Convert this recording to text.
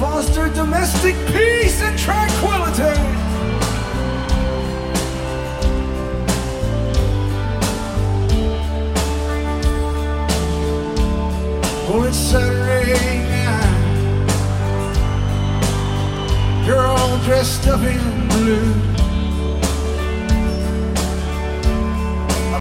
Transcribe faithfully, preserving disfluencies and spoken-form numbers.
foster domestic peace and tranquility. Oh, it's Saturday night. You're all dressed up in blue.